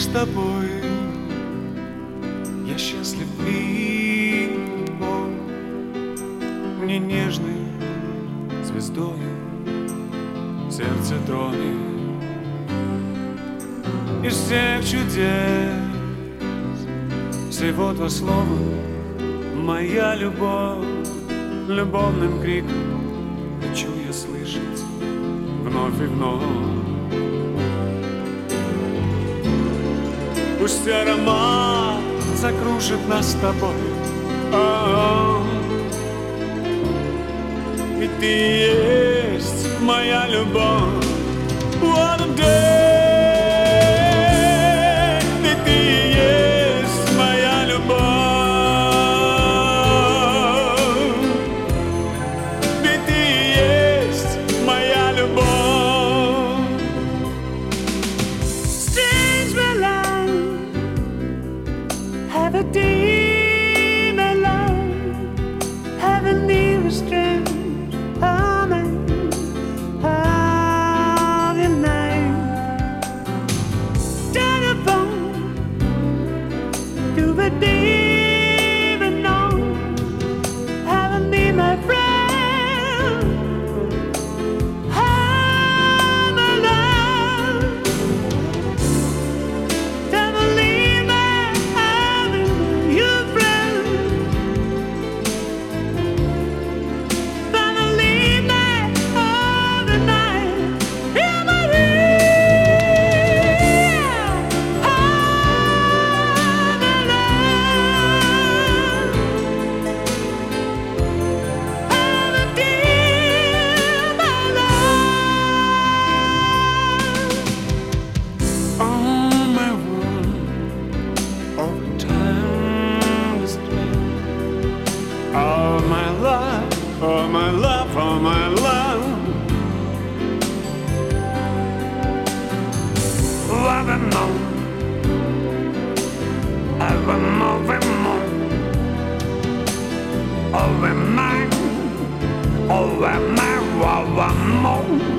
с тобой я счастлив и любовь мне нежной звездой сердце тронет. Из всех чудес всего два слова моя любовь. Любовным криком хочу я слышать вновь и вновь. Пусть аромат закружит нас с тобой. И ты есть моя любовь. What a day. И ты есть моя любовь. И ты есть моя любовь. Strange my love, have a deep love, have a near strange. Oh my love, oh my love. Love and more, ever more and more. Over mine, over my, over more.